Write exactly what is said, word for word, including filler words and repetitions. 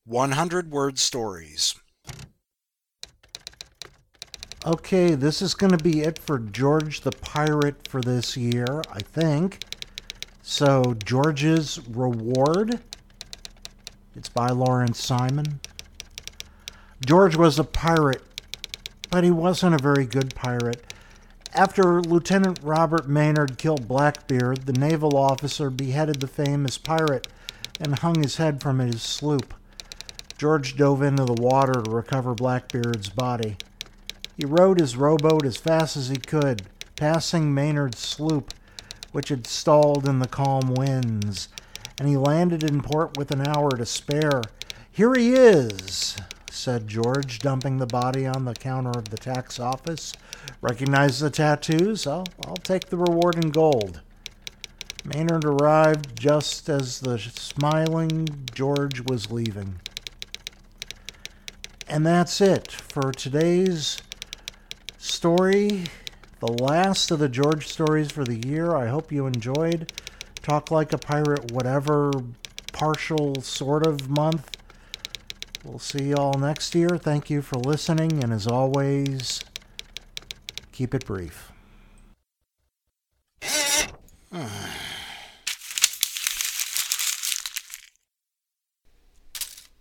one hundred word stories. Okay, this is going to be it for George the Pirate for this year, I think. So, George's Reward. It's by Lawrence Simon. George was a pirate, but he wasn't a very good pirate. After Lieutenant Robert Maynard killed Blackbeard, the naval officer beheaded the famous pirate and hung his head from his sloop. George dove into the water to recover Blackbeard's body. He rowed his rowboat as fast as he could, passing Maynard's sloop, which had stalled in the calm winds, and he landed in port with an hour to spare. "Here he is," said George, dumping the body on the counter of the tax office. "Recognize the tattoos? I'll, I'll take the reward in gold." Maynard arrived just as the smiling George was leaving. And that's it for today's story, the last of the George stories for the year. I hope you enjoyed Talk Like a Pirate, whatever partial sort of month. We'll see you all next year. Thank you for listening, and as always, keep it brief.